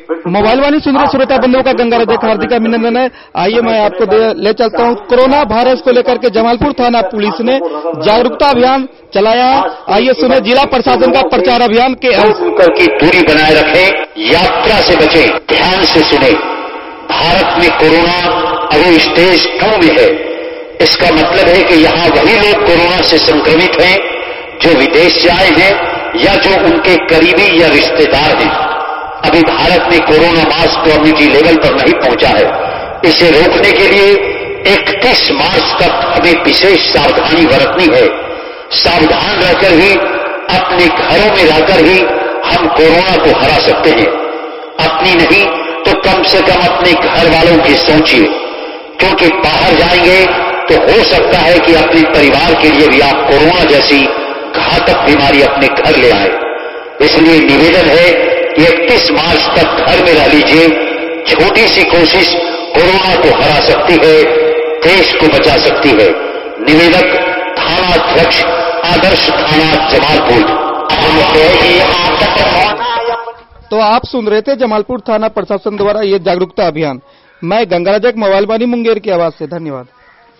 Mobile वाणी सुन रहे श्रोता बंधुओं का गंगा राजा हार्दिक अभिनंदन है। आइए मैं आपको ले चलता हूँ। कोरोना वायरस को लेकर के जमालपुर थाना पुलिस ने जागरूकता अभियान चलाया। आइए सुने जिला प्रशासन का प्रचार अभियान के अंदर की दूरी बनाए रखें, यात्रा से बचें, ध्यान से सुने। भारत में कोरोना अभी स्टेज 2 में है। इसका मतलब है कि यहाँ वही लोग कोरोना से संक्रमित हैं जो विदेश से आए हैं या जो उनके करीबी या रिश्तेदार हैं। अभी भारत में कोरोना मास कम्युनिटी लेवल पर नहीं पहुंचा है। इसे रोकने के लिए 31 मार्च तक हमें विशेष सावधानी बरतनी है। सावधान रहकर ही, अपने घरों में रहकर ही हम कोरोना को हरा सकते हैं। अपनी नहीं तो कम से कम अपने घर वालों की सोचिए, क्योंकि बाहर जाएंगे तो हो सकता है कि अपने परिवार के लिए भी आप कोरोना जैसी घातक बीमारी अपने घर ले आए। इसलिए निवेदन है कि 31 मार्च तक घर में रह लीजिए। छोटी सी कोशिश कोरोना को हरा सकती है, देश को बचा सकती है। निवेदक थाना अध्यक्ष आदर्श थाना जमालपुर। तो आप सुन रहे थे जमालपुर थाना प्रशासन द्वारा ये जागरूकता अभियान। मैं गंगा राजा मोबाइल वाणी मुंगेर की आवाज से। धन्यवाद।